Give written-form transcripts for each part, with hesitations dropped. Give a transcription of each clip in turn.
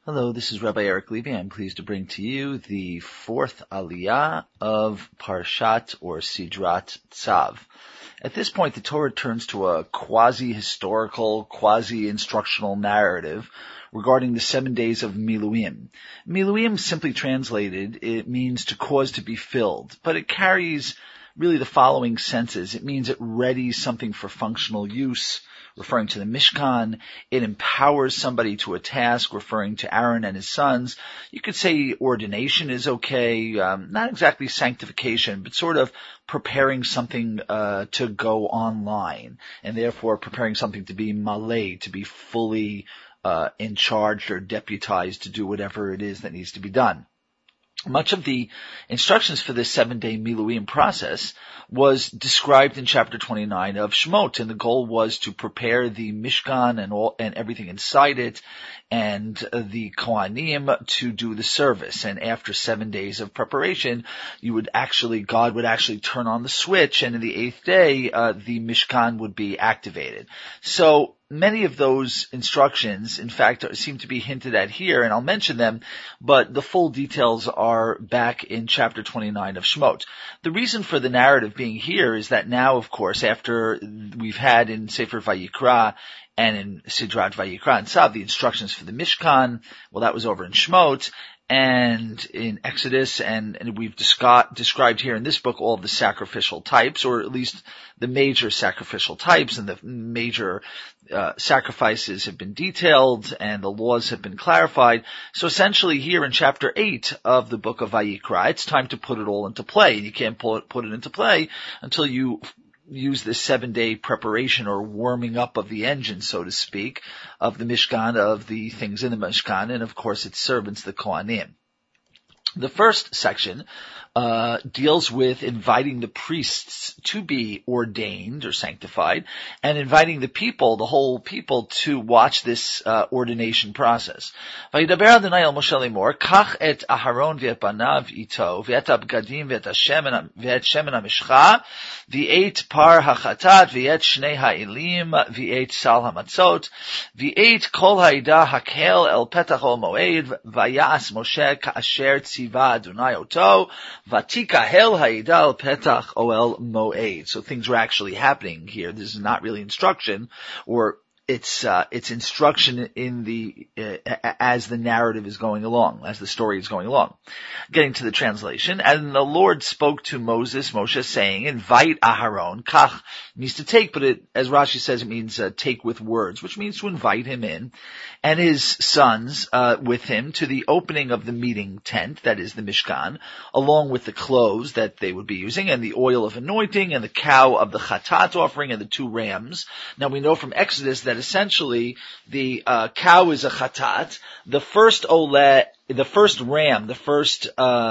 Hello, this is Rabbi Eric Levy. I'm pleased to bring to you the fourth aliyah of Parshat or Sidrat Tzav. At this point, the Torah turns to a quasi-historical, quasi-instructional narrative regarding the 7 days of Miluim. Miluim, simply translated, it means to cause to be filled, but it carries really the following senses. It means it readies something for functional use, referring to the Mishkan. It empowers somebody to a task, referring to Aaron and his sons. You could say ordination is okay, not exactly sanctification, but sort of preparing something to go online, and therefore preparing something to be malay, to be fully in charge or deputized to do whatever it is that needs to be done. Much of the instructions for this 7-day Miluim process was described in chapter 29 of Shemot, and the goal was to prepare the Mishkan and everything inside it, and the Kohanim to do the service. And after 7 days of preparation, God would actually turn on the switch, and in the 8th day, the Mishkan would be activated. So many of those instructions, in fact, seem to be hinted at here, and I'll mention them, but the full details are back in chapter 29 of Shemot. The reason for the narrative being here is that now, of course, after we've had in Sefer Vayikra and in Sidrat Vayikra and Tzav the instructions for the Mishkan, well, that was over in Shemot, and in Exodus, and we've described here in this book all of the sacrificial types, or at least the major sacrificial types, and the major sacrifices have been detailed, and the laws have been clarified. So essentially here in chapter 8 of the book of Vayikra, it's time to put it all into play, and you can't put it into play until you use this 7-day preparation or warming up of the engine, so to speak, of the Mishkan, of the things in the Mishkan, and of course its servants, the Kohanim. The first section deals with inviting the priests to be ordained or sanctified, and inviting the people, the whole people, to watch this ordination process. Vayidaber Adonai el Moshe lemor, kach et Aharon v'et banav ito, v'et abgadim v'et shemen hamishcha, v'et par hachatat, v'et shnei ha'ilim, v'et sal hamatzot, v'et kol ha'ida hakel el petach ol moed, v'yas Moshe ka'asher tziva Adonai oto, Vatika hel ha'idal petach oel moed. So things were actually happening here. This is not really instruction, or it's instruction in the as the narrative is going along, as the story is going along. Getting to the translation, and the Lord spoke to Moshe, saying, invite Aharon. Kach means to take, but as Rashi says, it means take with words, which means to invite him in, and his sons with him to the opening of the meeting tent, that is the Mishkan, along with the clothes that they would be using, and the oil of anointing, and the cow of the chatat offering, and the 2 rams. Now we know from Exodus that essentially the cow is a chatat. The first ram, the first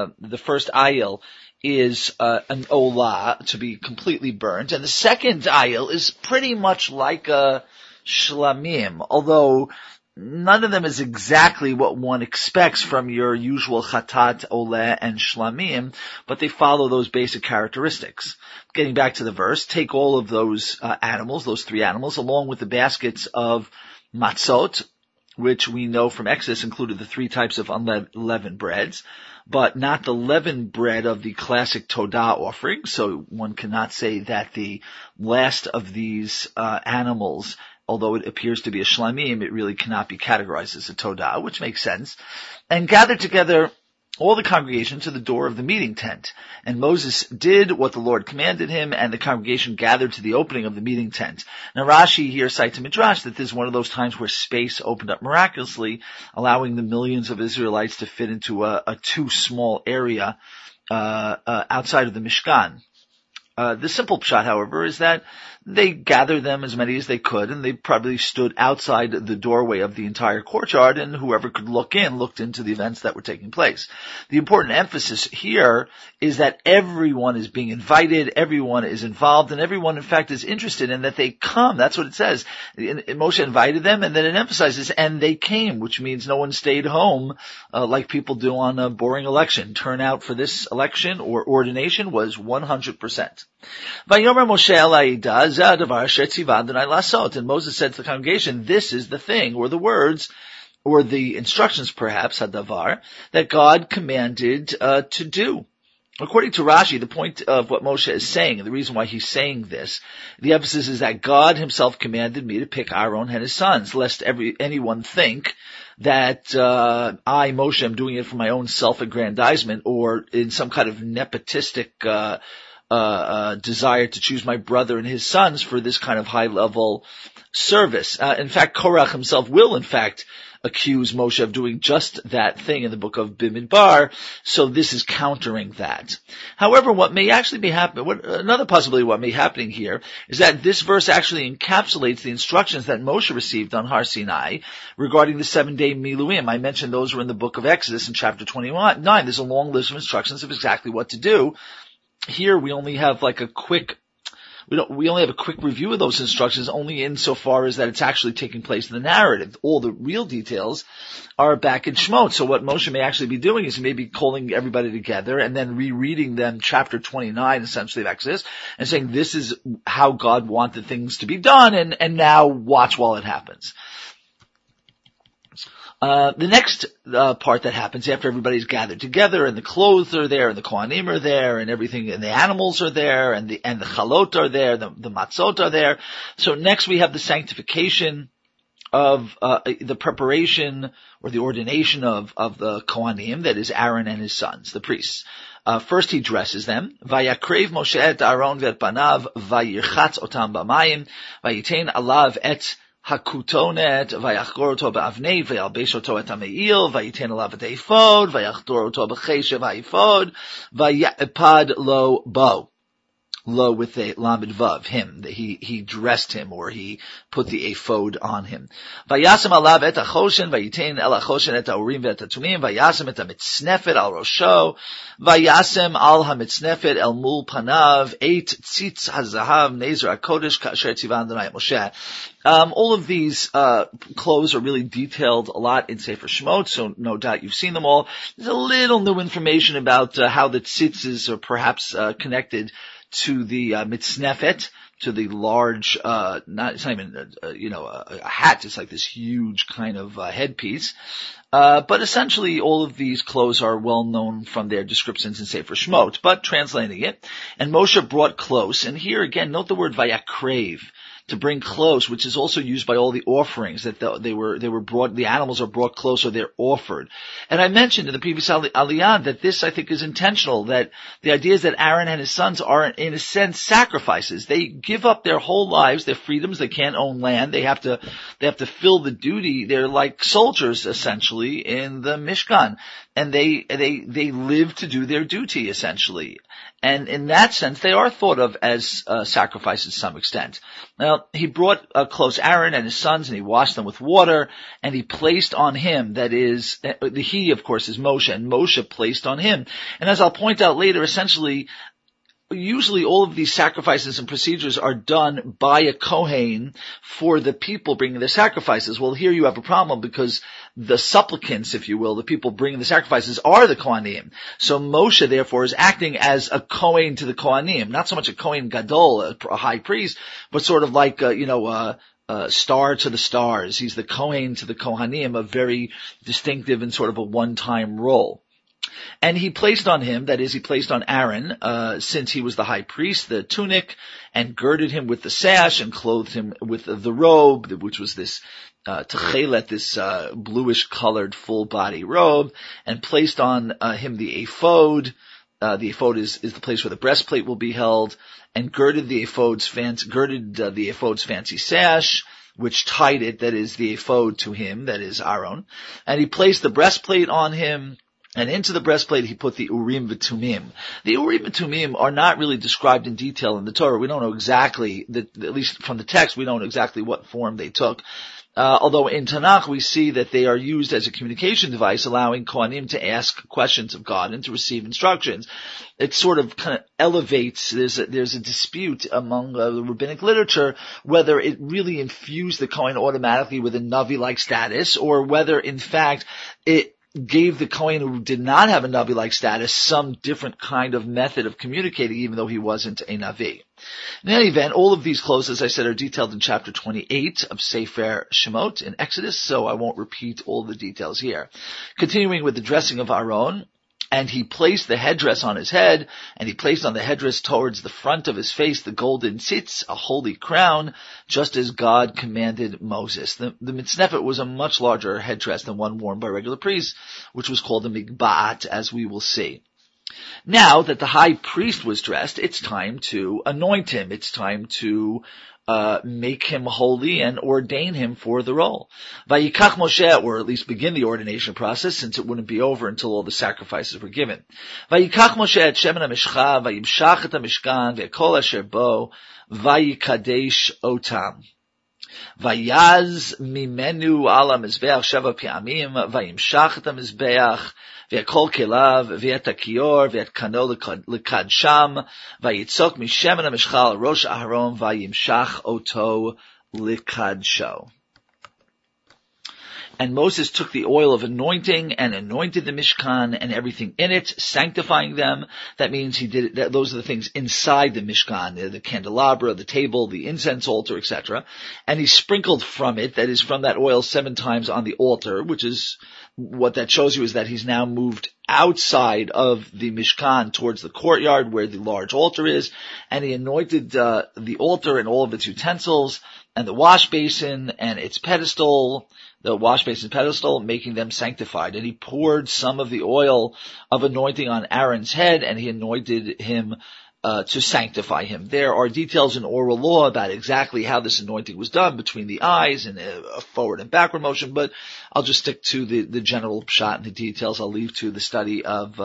ayil is an olah, to be completely burnt, and the second ayil is pretty much like a shlamim, although none of them is exactly what one expects from your usual chatat, oleh, and shlamim, but they follow those basic characteristics. Getting back to the verse, take all of those animals, those 3 animals, along with the baskets of matzot, which we know from Exodus included the 3 types of unleavened breads, but not the leavened bread of the classic Todah offering, so one cannot say that the last of these animals, although it appears to be a shlamim, it really cannot be categorized as a Todah, which makes sense, and gathered together all the congregation to the door of the meeting tent. And Moses did what the Lord commanded him, and the congregation gathered to the opening of the meeting tent. Now Rashi here cites a midrash that this is one of those times where space opened up miraculously, allowing the millions of Israelites to fit into a too small area outside of the Mishkan. The simple pshat, however, is that they gathered them, as many as they could, and they probably stood outside the doorway of the entire courtyard, and whoever could look in looked into the events that were taking place. The important emphasis here is that everyone is being invited, everyone is involved, and everyone, in fact, is interested in that they come. That's what it says. Moshe invited them, and then it emphasizes, and they came, which means no one stayed home like people do on a boring election. Turnout for this election or ordination was 100%. Vayomer Moshe el ha'ida, zeh hadavar asher tziva Adonai lasot. And Moses said to the congregation, this is the thing, or the words, or the instructions perhaps, hadavar, that God commanded to do. According to Rashi, the point of what Moshe is saying, and the reason why he's saying this, the emphasis is that God himself commanded me to pick Aaron and his sons, lest anyone think that I, Moshe, am doing it for my own self-aggrandizement or in some kind of nepotistic desire to choose my brother and his sons for this kind of high-level service. In fact, Korach himself will, in fact, accuse Moshe of doing just that thing in the book of Bimidbar, so this is countering that. However, what may actually be happening, another possibility what may be happening here is that this verse actually encapsulates the instructions that Moshe received on Har Sinai regarding the 7-day Miluim. I mentioned those were in the book of Exodus in chapter 29. There's a long list of instructions of exactly what to do. Here we only have like a quick review of those instructions, only insofar as that it's actually taking place in the narrative. All the real details are back in Shemot. So what Moshe may actually be doing is he may be calling everybody together and then rereading them chapter 29, essentially, of Exodus, and saying this is how God wanted things to be done, and now watch while it happens. The next part that happens after everybody's gathered together and the clothes are there and the Kohanim are there and everything and the animals are there and the chalot are there, the matzot are there. So next we have the sanctification of the preparation or the ordination of the Kohanim, that is Aaron and his sons, the priests. First he dresses them. Vayakrev Moshe et Aaron ve'et banav vayirchatz otam b'mayim vayitein alav et hakutonet vayachgor oto ba'avnei vayalbesh oto et hameil vayiten alav et ephod vayachdor oto b'cheshev ha'ephod vayapad lo bo. Lo with a lamed vav, him, he dressed him, or he put the ephod on him. Vayasem alav et achoshen, vayitein el achoshen et ha'urim ve'et ha'tumim, vayasem et ha'mitznefet al rosho, vayasem al ha'mitznefet el mul panav, 8 tzitz hazahav nezer ha'kodesh kasher tzivan Adonai Moshe. All of these clothes are really detailed a lot in Sefer Shemot, so no doubt you've seen them all. There's a little new information about how the tzitzes are perhaps connected to the mitznefet, to the large, it's not even a hat, it's like this huge kind of headpiece. But essentially all of these clothes are well known from their descriptions in Sefer Shemot, but translating it, and Moshe brought close, and here again, note the word vayakrev, to bring close, which is also used by all the offerings that they were brought, the animals are brought close or they're offered. And I mentioned in the previous aliyah that this, I think, is intentional, that the idea is that Aaron and his sons are, in a sense, sacrifices. They give up their whole lives, their freedoms, they can't own land, they have to fill the duty, they're like soldiers, essentially, in the Mishkan. And they live to do their duty, essentially. And in that sense, they are thought of as sacrifices to some extent. Now, he brought close Aaron and his sons, and he washed them with water, and he placed on him, that is, he, of course, is Moshe, and Moshe placed on him. And as I'll point out later, essentially, usually all of these sacrifices and procedures are done by a Kohen for the people bringing their sacrifices. Well, here you have a problem because the supplicants, if you will, the people bringing the sacrifices are the Kohanim. So Moshe, therefore, is acting as a Kohen to the Kohanim. Not so much a Kohen Gadol, a high priest, but sort of like, star to the stars. He's the Kohen to the Kohanim, a very distinctive and sort of a one-time role. And he placed on him, that is, he placed on Aaron, since he was the high priest, the tunic, and girded him with the sash, and clothed him with the robe, which was this techelet, this bluish-colored full-body robe, and placed on him the ephod. The ephod is the place where the breastplate will be held, and girded the ephod's fancy sash, which tied it, that is, the ephod to him, that is Aaron. And he placed the breastplate on him, and into the breastplate he put the Urim v'Tumim. The Urim v'Tumim are not really described in detail in the Torah. We don't know exactly, at least from the text, we don't know exactly what form they took. Although in Tanakh we see that they are used as a communication device, allowing Kohanim to ask questions of God and to receive instructions. It sort of kind of elevates, there's a dispute among the rabbinic literature whether it really infused the Kohen automatically with a Navi-like status, or whether in fact it gave the Kohen who did not have a Navi-like status some different kind of method of communicating, even though he wasn't a Navi. In any event, all of these clothes, as I said, are detailed in chapter 28 of Sefer Shemot in Exodus, so I won't repeat all the details here. Continuing with the dressing of Aaron, and he placed the headdress on his head, and he placed on the headdress towards the front of his face the golden tzitz, a holy crown, just as God commanded Moses. The mitznefet was a much larger headdress than one worn by regular priests, which was called the migba'at, as we will see. Now that the high priest was dressed, it's time to anoint him. It's time to make him holy and ordain him for the role. Vayikach Moshe, or at least begin the ordination process, since it wouldn't be over until all the sacrifices were given. Vayikach Moshe et shemen ha-mishcha, vayimshach et ha-mishkan, ve'kol asher bo, vayikadesh otam. Vayaz mimenu ala mizbeach sheva pi'amim, vayimshach et ha-mizbeach, ve'kol kelav, ve'et ha-kior, ve'et kano l'kadsham, vayitzok mishemen ha-mishcha al rosh Aharon, vayimshach oto l'kadsho. And Moses took the oil of anointing and anointed the Mishkan and everything in it, sanctifying them. That means he did it, those are the things inside the Mishkan, the candelabra, the table, the incense altar, etc. And he sprinkled from it, that is from that oil 7 times on the altar, which is, what that shows you is that he's now moved outside of the Mishkan towards the courtyard where the large altar is, and he anointed the altar and all of its utensils, and the wash basin and its pedestal, the wash basin pedestal, making them sanctified. And he poured some of the oil of anointing on Aaron's head, and he anointed him to sanctify him. There are details in oral law about exactly how this anointing was done between the eyes and a forward and backward motion, but I'll just stick to the general pshat and the details. I'll leave to the study of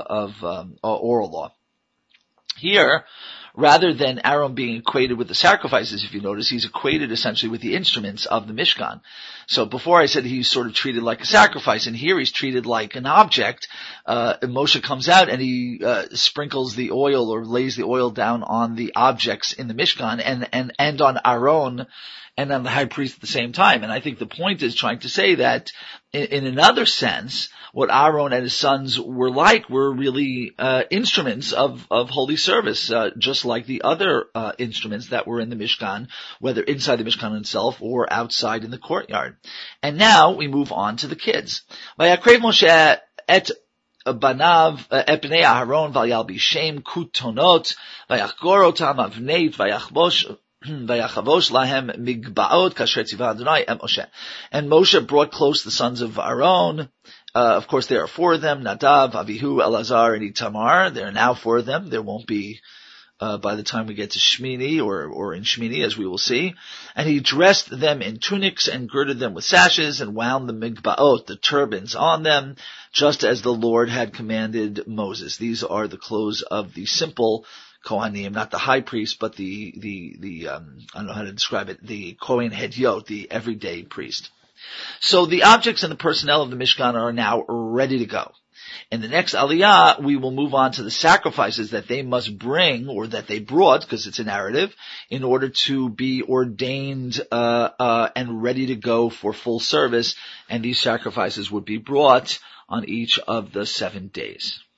oral law. Here, rather than Aaron being equated with the sacrifices, if you notice, he's equated essentially with the instruments of the Mishkan. So before I said he's sort of treated like a sacrifice, and here he's treated like an object. Moshe comes out and he sprinkles the oil or lays the oil down on the objects in the Mishkan and on Aaron and on the high priest at the same time. And I think the point is trying to say that in another sense, what Aaron and his sons were really instruments of holy service, just like the other instruments that were in the Mishkan, whether inside the Mishkan itself or outside in the courtyard. And now we move on to the kids. Vayakrev Moshe et banav et bnei Aharon vayalbishem kutonot vayachgorotam avneit vayachbosh Vayachavosh lahem migbaot kasher tzivah Adonai em Moshe. And Moshe brought close the sons of Aaron. Of course, there are 4 of them: Nadav, Avihu, Elazar, and Itamar. There are now 4 of them. There won't be by the time we get to Shmini or in Shmini, as we will see. And he dressed them in tunics and girded them with sashes and wound the migbaot, the turbans, on them, just as the Lord had commanded Moses. These are the clothes of the simple Kohanim, not the high priest, but the I don't know how to describe it, the Kohen Hedyot, the everyday priest. So the objects and the personnel of the Mishkan are now ready to go. In the next Aliyah, we will move on to the sacrifices that they must bring, or that they brought, because it's a narrative, in order to be ordained and ready to go for full service, and these sacrifices would be brought on each of the 7 days.